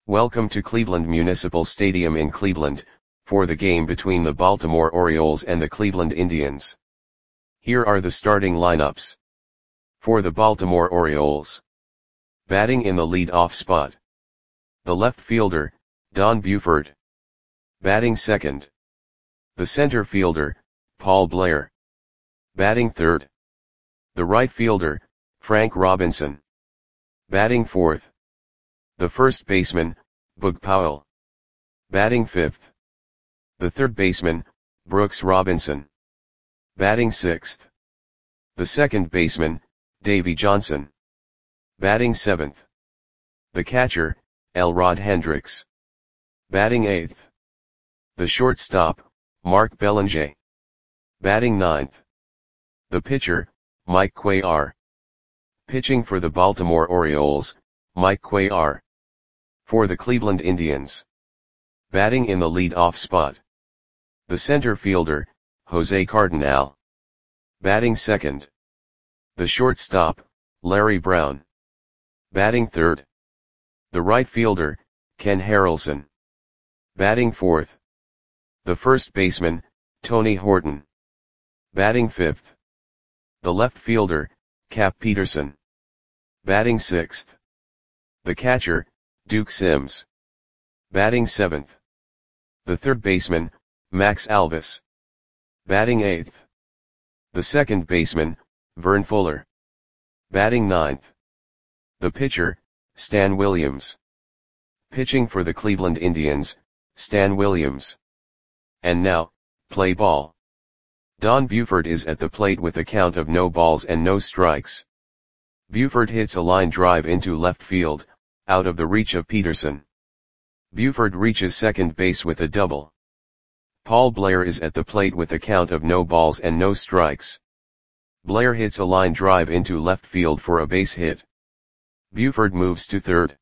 Welcome to Cleveland Municipal Stadium in Cleveland, for the game between the Baltimore Orioles and the Cleveland Indians. Here are the starting lineups. For the Baltimore Orioles. Batting in the lead-off spot. The left fielder, Don Buford. Batting second. The center fielder, Paul Blair. Batting third. The right fielder, Frank Robinson. Batting fourth. The first baseman, Boog Powell. Batting fifth. The third baseman, Brooks Robinson. Batting sixth. The second baseman, Davey Johnson. Batting seventh. The catcher, Elrod Hendricks. Batting eighth. The shortstop, Mark Belanger. Batting ninth. The pitcher, Mike Cuellar. Pitching for the Baltimore Orioles, Mike Cuellar. For the Cleveland Indians. Batting in the lead-off spot. The center fielder, Jose Cardenal. Batting second. The shortstop, Larry Brown. Batting third. The right fielder, Ken Harrelson. Batting fourth. The first baseman, Tony Horton. Batting fifth. The left fielder, Cap Peterson. Batting sixth. The catcher, Duke Sims. Batting seventh. The third baseman, Max Alvis. Batting eighth. The second baseman, Vern Fuller. Batting ninth. The pitcher, Stan Williams. Pitching for the Cleveland Indians, Stan Williams. And now, play ball. Don Buford is at the plate with a count of no balls and no strikes. Buford hits a line drive into left field, out of the reach of Peterson. Buford reaches second base with a double. Paul Blair is at the plate with a count of no balls and no strikes. Blair hits a line drive into left field for a base hit. Buford moves to third.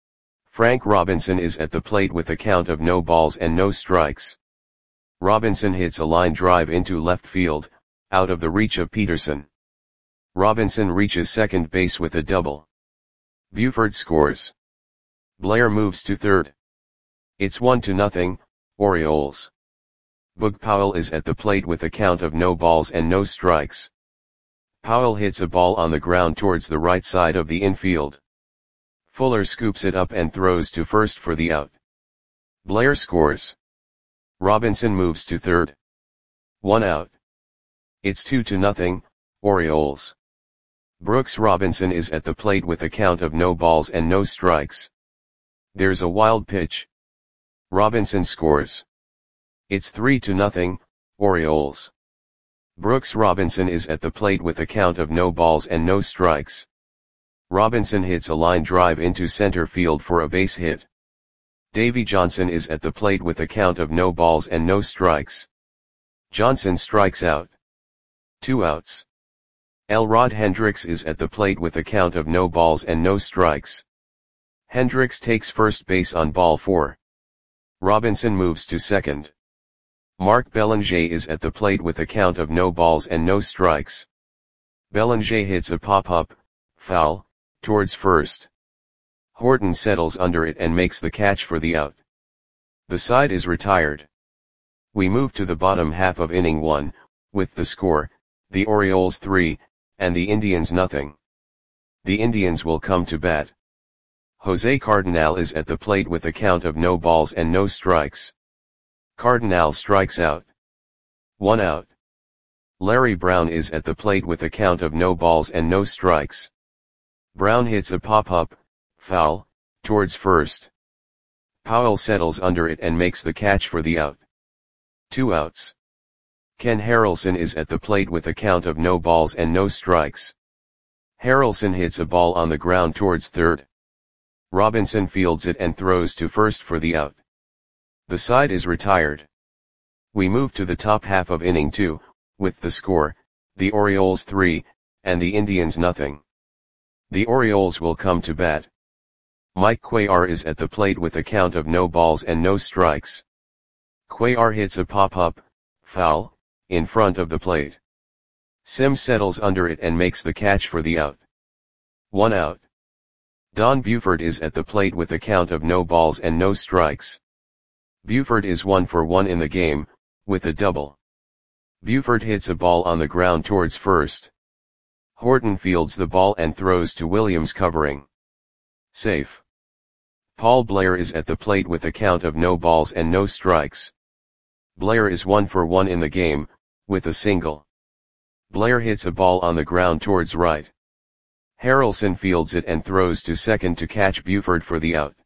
Frank Robinson is at the plate with a count of no balls and no strikes. Robinson hits a line drive into left field, out of the reach of Peterson. Robinson reaches second base with a double. Buford scores. Blair moves to third. It's 1-0, Orioles. Boog Powell is at the plate with a count of no balls and no strikes. Powell hits a ball on the ground towards the right side of the infield. Fuller scoops it up and throws to first for the out. Blair scores. Robinson moves to third. 1 out. It's 2-0, Orioles. Brooks Robinson is at the plate with a count of no balls and no strikes. There's a wild pitch. Robinson scores. It's 3-0, Orioles. Brooks Robinson is at the plate with a count of no balls and no strikes. Robinson hits a line drive into center field for a base hit. Davey Johnson is at the plate with a count of no balls and no strikes. Johnson strikes out. 2 outs. Elrod Hendricks is at the plate with a count of no balls and no strikes. Hendricks takes first base on ball 4. Robinson moves to second. Mark Belanger is at the plate with a count of no balls and no strikes. Belanger hits a pop-up, foul, towards first. Horton settles under it and makes the catch for the out. The side is retired. We move to the bottom half of inning 1, with the score, the Orioles 3, and the Indians 0. The Indians will come to bat. Jose Cardenal is at the plate with a count of no balls and no strikes. Cardenal strikes out. 1 out. Larry Brown is at the plate with a count of no balls and no strikes. Brown hits a pop-up, foul, towards first. Powell settles under it and makes the catch for the out. 2 outs. Ken Harrelson is at the plate with a count of no balls and no strikes. Harrelson hits a ball on the ground towards third. Robinson fields it and throws to first for the out. The side is retired. We move to the top half of inning 2, with the score, the Orioles 3, and the Indians 0. The Orioles will come to bat. Mike Cuellar is at the plate with a count of no balls and no strikes. Cuellar hits a pop-up, foul, in front of the plate. Sims settles under it and makes the catch for the out. 1 out. Don Buford is at the plate with a count of no balls and no strikes. Buford is 1 for 1 in the game, with a double. Buford hits a ball on the ground towards first. Horton fields the ball and throws to Williams covering. Safe. Paul Blair is at the plate with a count of no balls and no strikes. Blair is 1 for 1 in the game, with a single. Blair hits a ball on the ground towards right. Harrelson fields it and throws to second to catch Buford for the out.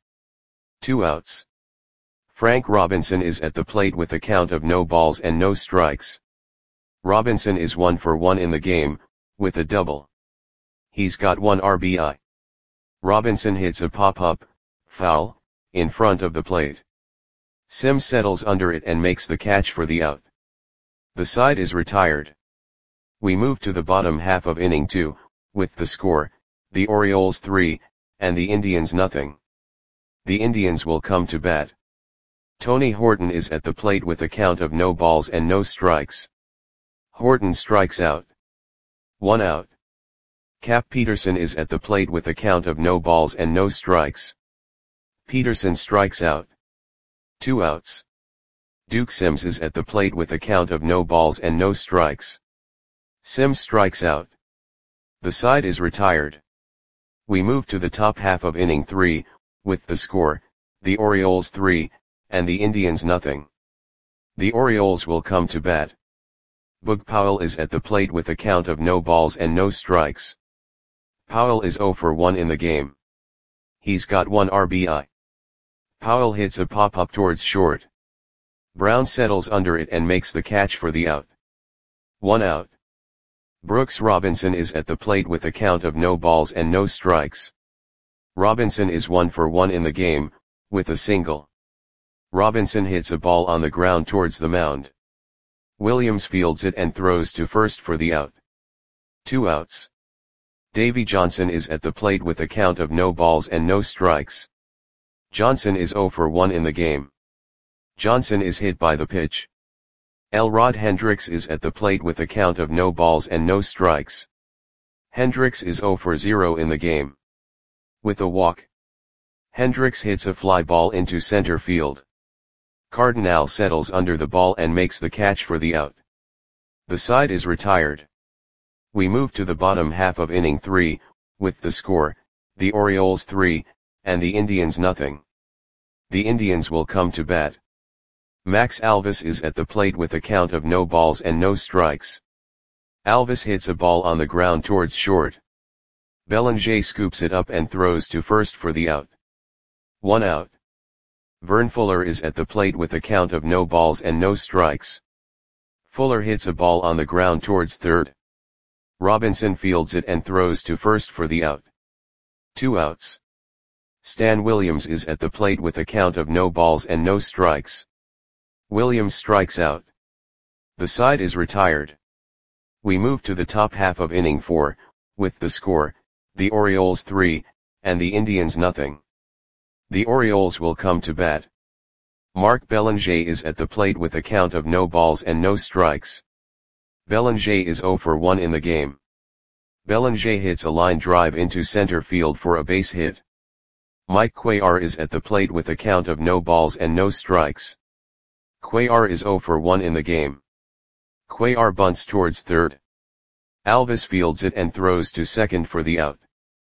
2 outs. Frank Robinson is at the plate with a count of no balls and no strikes. Robinson is 1 for 1 in the game, with a double. He's got 1 RBI. Robinson hits a pop-up, foul, in front of the plate. Sims settles under it and makes the catch for the out. The side is retired. We move to the bottom half of inning 2, with the score, the Orioles 3, and the Indians nothing. The Indians will come to bat. Tony Horton is at the plate with a count of no balls and no strikes. Horton strikes out. 1 out. Cap Peterson is at the plate with a count of no balls and no strikes. Peterson strikes out. 2 outs. Duke Sims is at the plate with a count of no balls and no strikes. Sims strikes out. The side is retired. We move to the top half of inning 3, with the score, the Orioles 3, and the Indians nothing. The Orioles will come to bat. Boog Powell is at the plate with a count of no balls and no strikes. Powell is 0 for 1 in the game. He's got 1 RBI. Powell hits a pop-up towards short. Brown settles under it and makes the catch for the out. 1 out. Brooks Robinson is at the plate with a count of no balls and no strikes. Robinson is 1 for 1 in the game, with a single. Robinson hits a ball on the ground towards the mound. Williams fields it and throws to first for the out. 2 outs. Davy Johnson is at the plate with a count of no balls and no strikes. Johnson is 0 for 1 in the game. Johnson is hit by the pitch. Elrod Hendricks is at the plate with a count of no balls and no strikes. Hendricks is 0 for 0 in the game. With a walk. Hendricks hits a fly ball into center field. Cardinal settles under the ball and makes the catch for the out. The side is retired. We move to the bottom half of inning 3, with the score, the Orioles 3, and the Indians nothing. The Indians will come to bat. Max Alvis is at the plate with a count of no balls and no strikes. Alvis hits a ball on the ground towards short. Bellinger scoops it up and throws to first for the out. 1 out. Vern Fuller is at the plate with a count of no balls and no strikes. Fuller hits a ball on the ground towards third. Robinson fields it and throws to first for the out. 2 outs. Stan Williams is at the plate with a count of no balls and no strikes. Williams strikes out. The side is retired. We move to the top half of inning 4, with the score, the Orioles 3, and the Indians nothing. The Orioles will come to bat. Mark Bellinger is at the plate with a count of no balls and no strikes. Bellinger is 0 for 1 in the game. Bellinger hits a line drive into center field for a base hit. Mike Cuellar is at the plate with a count of no balls and no strikes. Cuellar is 0 for 1 in the game. Cuellar bunts towards third. Alvis fields it and throws to second for the out.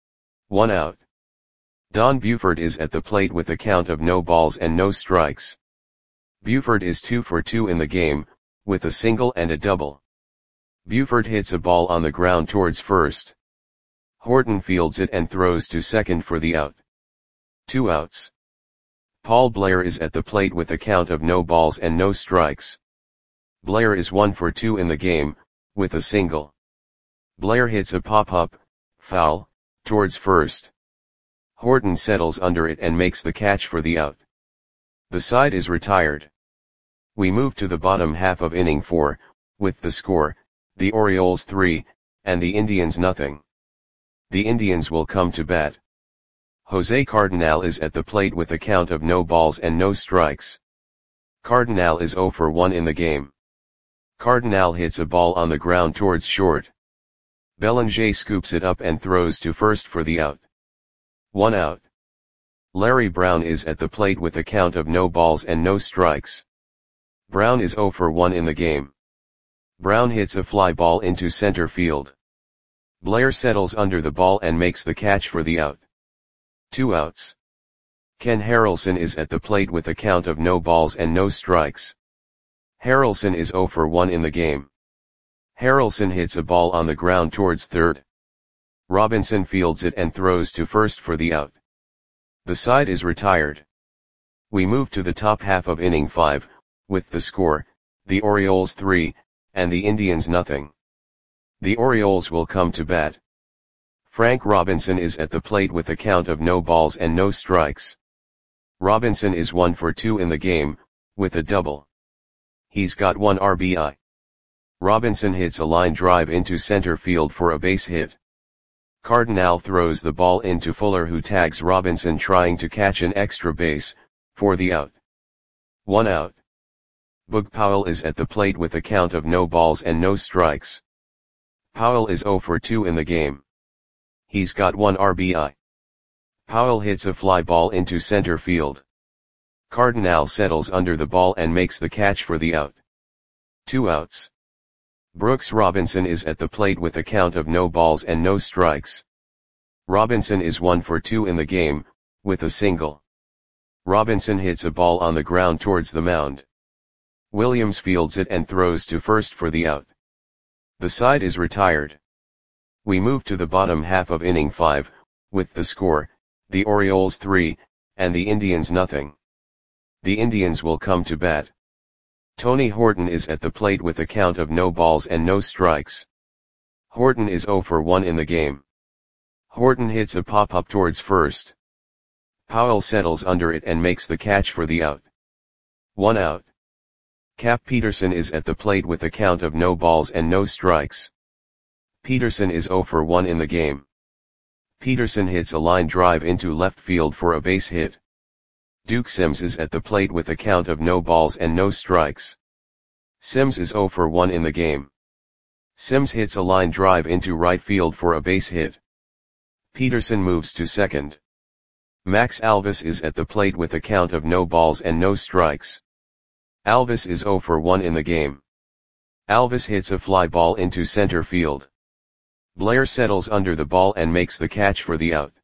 1 out. Don Buford is at the plate with a count of no balls and no strikes. Buford is 2 for 2 in the game, with a single and a double. Buford hits a ball on the ground towards first. Horton fields it and throws to second for the out. 2 outs. Paul Blair is at the plate with a count of no balls and no strikes. Blair is 1 for 2 in the game, with a single. Blair hits a pop-up, foul, towards first. Horton settles under it and makes the catch for the out. The side is retired. We move to the bottom half of inning 4, with the score, the Orioles 3, and the Indians nothing. The Indians will come to bat. Jose Cardinal is at the plate with a count of no balls and no strikes. Cardinal is 0 for 1 in the game. Cardinal hits a ball on the ground towards short. Bellinger scoops it up and throws to first for the out. 1 out. Larry Brown is at the plate with a count of no balls and no strikes. Brown is 0 for 1 in the game. Brown hits a fly ball into center field. Blair settles under the ball and makes the catch for the out. 2 outs. Ken Harrelson is at the plate with a count of no balls and no strikes. Harrelson is 0 for 1 in the game. Harrelson hits a ball on the ground towards third. Robinson fields it and throws to first for the out. The side is retired. We move to the top half of inning 5, with the score, the Orioles 3, and the Indians nothing. The Orioles will come to bat. Frank Robinson is at the plate with a count of no balls and no strikes. Robinson is 1 for 2 in the game, with a double. He's got 1 RBI. Robinson hits a line drive into center field for a base hit. Cardinal throws the ball into Fuller, who tags Robinson trying to catch an extra base, for the out. 1 out. Boog Powell is at the plate with a count of no balls and no strikes. Powell is 0 for 2 in the game. He's got 1 RBI. Powell hits a fly ball into center field. Cardinal settles under the ball and makes the catch for the out. 2 outs. Brooks Robinson is at the plate with a count of no balls and no strikes. Robinson is 1 for 2 in the game, with a single. Robinson hits a ball on the ground towards the mound. Williams fields it and throws to first for the out. The side is retired. We move to the bottom half of inning 5, with the score, the Orioles 3, and the Indians nothing. The Indians will come to bat. Tony Horton is at the plate with a count of no balls and no strikes. Horton is 0 for 1 in the game. Horton hits a pop-up towards first. Powell settles under it and makes the catch for the out. 1 out. Cap Peterson is at the plate with a count of no balls and no strikes. Peterson is 0 for 1 in the game. Peterson hits a line drive into left field for a base hit. Duke Sims is at the plate with a count of no balls and no strikes. Sims is 0 for 1 in the game. Sims hits a line drive into right field for a base hit. Peterson moves to second. Max Alvis is at the plate with a count of no balls and no strikes. Alvis is 0 for 1 in the game. Alvis hits a fly ball into center field. Blair settles under the ball and makes the catch for the out.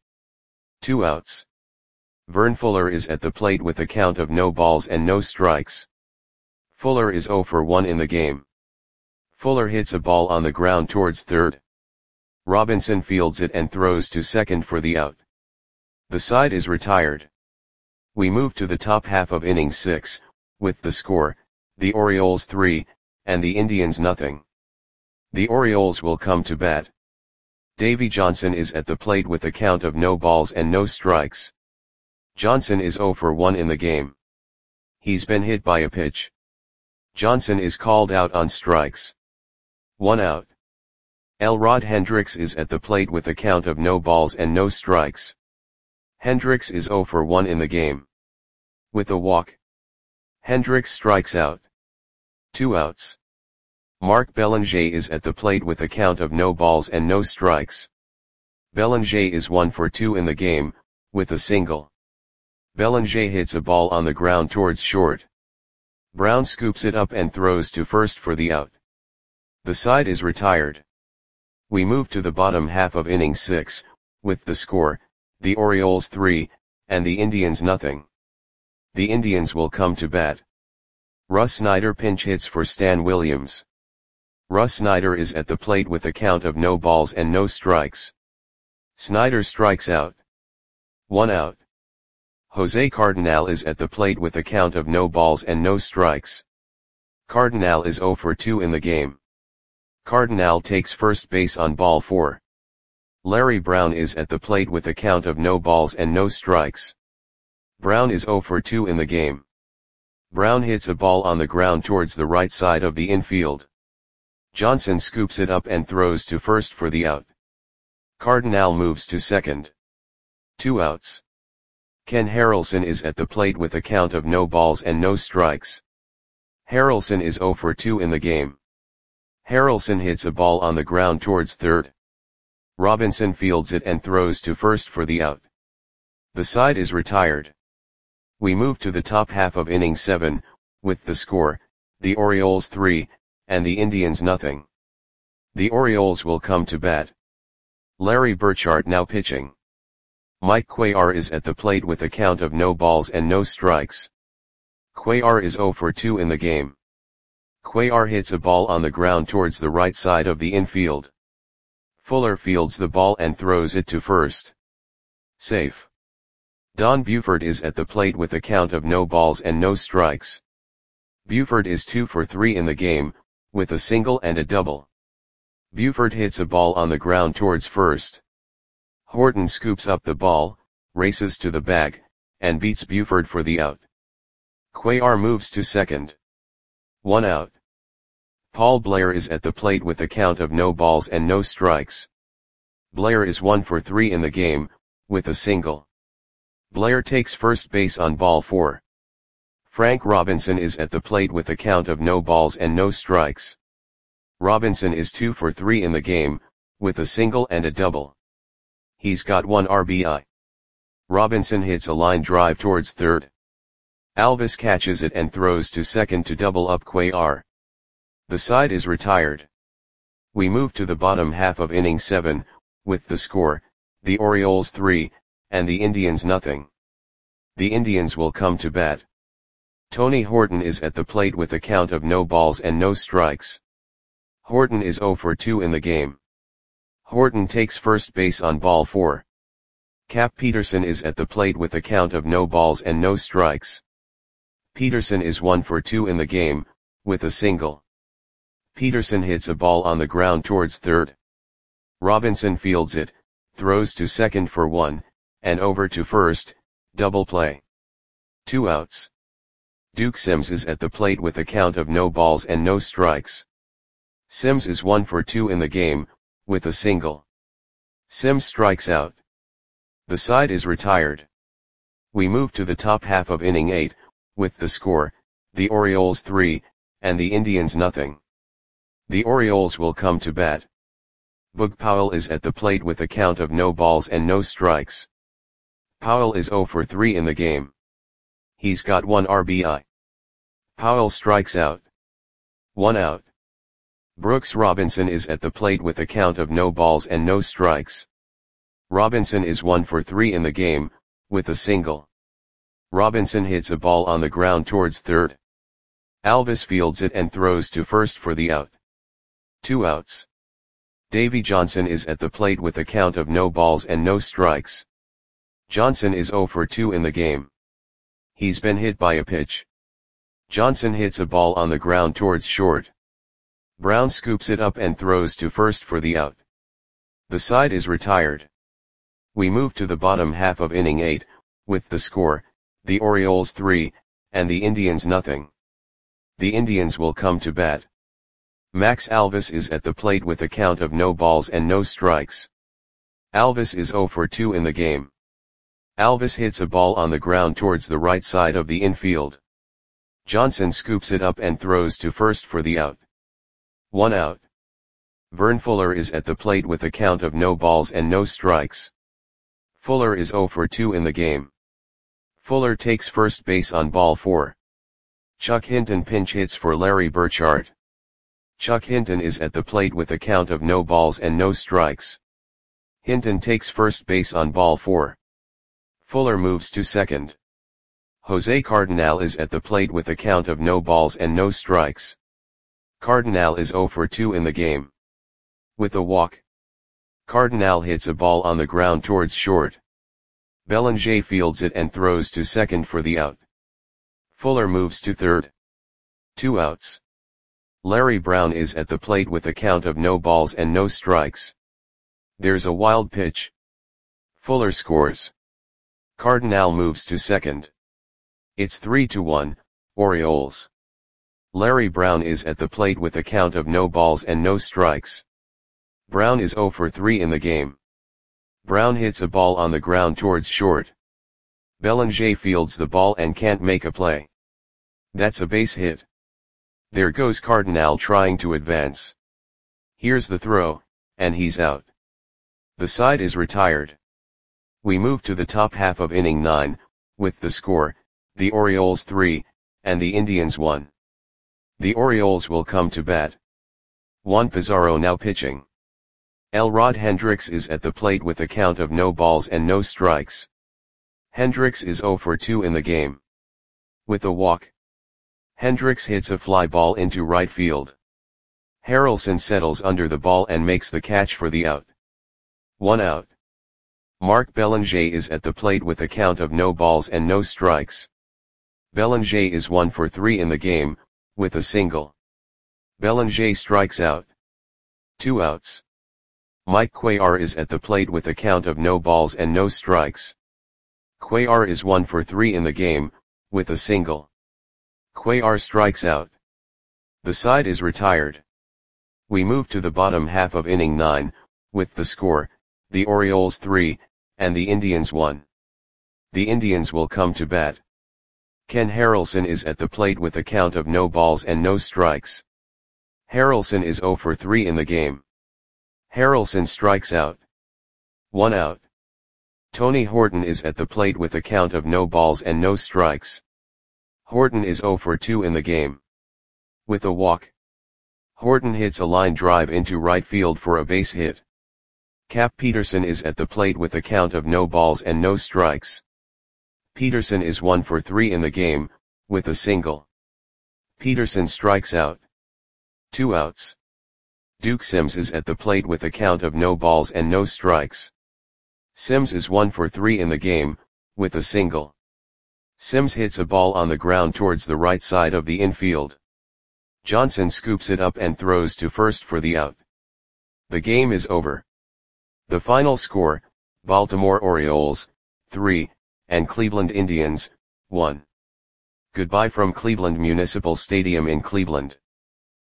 2 outs. Vern Fuller is at the plate with a count of no balls and no strikes. Fuller is 0 for 1 in the game. Fuller hits a ball on the ground towards third. Robinson fields it and throws to second for the out. The side is retired. We move to the top half of inning 6, with the score, the Orioles 3, and the Indians nothing. The Orioles will come to bat. Davy Johnson is at the plate with a count of no balls and no strikes. Johnson is 0 for 1 in the game. He's been hit by a pitch. Johnson is called out on strikes. 1 out. Elrod Hendricks is at the plate with a count of no balls and no strikes. Hendricks is 0 for 1 in the game. With a walk. Hendricks strikes out. 2 outs. Mark Belanger is at the plate with a count of no balls and no strikes. Belanger is 1 for 2 in the game, with a single. Belanger hits a ball on the ground towards short. Brown scoops it up and throws to first for the out. The side is retired. We move to the bottom half of inning 6, with the score, the Orioles 3, and the Indians nothing. The Indians will come to bat. Russ Snyder pinch hits for Stan Williams. Russ Snyder is at the plate with a count of no balls and no strikes. Snyder strikes out. 1 out. Jose Cardinal is at the plate with a count of no balls and no strikes. Cardinal is 0 for 2 in the game. Cardinal takes first base on ball 4. Larry Brown is at the plate with a count of no balls and no strikes. Brown is 0 for 2 in the game. Brown hits a ball on the ground towards the right side of the infield. Johnson scoops it up and throws to first for the out. Cardinal moves to second. 2 outs. Ken Harrelson is at the plate with a count of no balls and no strikes. Harrelson is 0 for 2 in the game. Harrelson hits a ball on the ground towards third. Robinson fields it and throws to first for the out. The side is retired. We move to the top half of inning 7, with the score, the Orioles 3, and the Indians nothing. The Orioles will come to bat. Larry Burchart now pitching. Mike Cuellar is at the plate with a count of no balls and no strikes. Cuellar is 0 for 2 in the game. Cuellar hits a ball on the ground towards the right side of the infield. Fuller fields the ball and throws it to first. Safe. Don Buford is at the plate with a count of no balls and no strikes. Buford is 2 for 3 in the game, with a single and a double. Buford hits a ball on the ground towards first. Horton scoops up the ball, races to the bag, and beats Buford for the out. Cuellar moves to second. 1 out. Paul Blair is at the plate with a count of no balls and no strikes. Blair is 1 for 3 in the game, with a single. Blair takes first base on ball 4. Frank Robinson is at the plate with a count of no balls and no strikes. Robinson is 2 for 3 in the game, with a single and a double. He's got 1 RBI. Robinson hits a line drive towards third. Alvis catches it and throws to second to double up Cuellar. The side is retired. We move to the bottom half of inning 7, with the score, the Orioles 3, and the Indians nothing. The Indians will come to bat. Tony Horton is at the plate with a count of no balls and no strikes. Horton is 0 for 2 in the game. Horton takes first base on ball 4. Cap Peterson is at the plate with a count of no balls and no strikes. Peterson is 1 for 2 in the game, with a single. Peterson hits a ball on the ground towards third. Robinson fields it, throws to second for 1, and over to first, double play. 2 outs. Duke Sims is at the plate with a count of no balls and no strikes. Sims is 1 for 2 in the game, with a single. Sims strikes out. The side is retired. We move to the top half of inning 8, with the score, the Orioles 3, and the Indians nothing. The Orioles will come to bat. Boog Powell is at the plate with a count of no balls and no strikes. Powell is 0 for 3 in the game. He's got 1 RBI. Powell strikes out. 1 out. Brooks Robinson is at the plate with a count of no balls and no strikes. Robinson is 1 for 3 in the game, with a single. Robinson hits a ball on the ground towards third. Alvis fields it and throws to first for the out. 2 outs. Davy Johnson is at the plate with a count of no balls and no strikes. Johnson is 0 for 2 in the game. He's been hit by a pitch. Johnson hits a ball on the ground towards short. Brown scoops it up and throws to first for the out. The side is retired. We move to the bottom half of inning 8, with the score, the Orioles 3, and the Indians nothing. The Indians will come to bat. Max Alvis is at the plate with a count of no balls and no strikes. Alvis is 0 for 2 in the game. Alvis hits a ball on the ground towards the right side of the infield. Johnson scoops it up and throws to first for the out. 1 out. Vern Fuller is at the plate with a count of no balls and no strikes. Fuller is 0 for 2 in the game. Fuller takes first base on ball 4. Chuck Hinton pinch hits for Larry Burchart. Chuck Hinton is at the plate with a count of no balls and no strikes. Hinton takes first base on ball 4. Fuller moves to second. Jose Cardinal is at the plate with a count of no balls and no strikes. Cardinal is 0 for 2 in the game. With a walk. Cardinal hits a ball on the ground towards short. Bellinger fields it and throws to second for the out. Fuller moves to third. 2 outs. Larry Brown is at the plate with a count of no balls and no strikes. There's a wild pitch. Fuller scores. Cardinal moves to second. It's 3-1, Orioles. Larry Brown is at the plate with a count of no balls and no strikes. Brown is 0 for 3 in the game. Brown hits a ball on the ground towards short. Bellinger fields the ball and can't make a play. That's a base hit. There goes Cardinal trying to advance. Here's the throw, and he's out. The side is retired. We move to the top half of inning 9, with the score, the Orioles 3, and the Indians 1. The Orioles will come to bat. Juan Pizarro now pitching. Elrod Hendricks is at the plate with a count of no balls and no strikes. Hendricks is 0 for 2 in the game. With a walk, Hendricks hits a fly ball into right field. Harrelson settles under the ball and makes the catch for the out. 1 out. Mark Belanger is at the plate with a count of no balls and no strikes. Belanger is 1 for 3 in the game, with a single. Belanger strikes out. 2 outs. Mike Cuellar is at the plate with a count of no balls and no strikes. Cuellar is 1 for 3 in the game, with a single. Cuellar strikes out. The side is retired. We move to the bottom half of inning 9, with the score, the Orioles 3, and the Indians 1. The Indians will come to bat. Ken Harrelson is at the plate with a count of no balls and no strikes. Harrelson is 0 for 3 in the game. Harrelson strikes out. 1 out. Tony Horton is at the plate with a count of no balls and no strikes. Horton is 0 for 2 in the game. With a walk, Horton hits a line drive into right field for a base hit. Cap Peterson is at the plate with a count of no balls and no strikes. Peterson is 1 for 3 in the game, with a single. Peterson strikes out. 2 outs. Duke Sims is at the plate with a count of no balls and no strikes. Sims is 1 for 3 in the game, with a single. Sims hits a ball on the ground towards the right side of the infield. Johnson scoops it up and throws to first for the out. The game is over. The final score, Baltimore Orioles, 3, and Cleveland Indians, 1. Goodbye from Cleveland Municipal Stadium in Cleveland.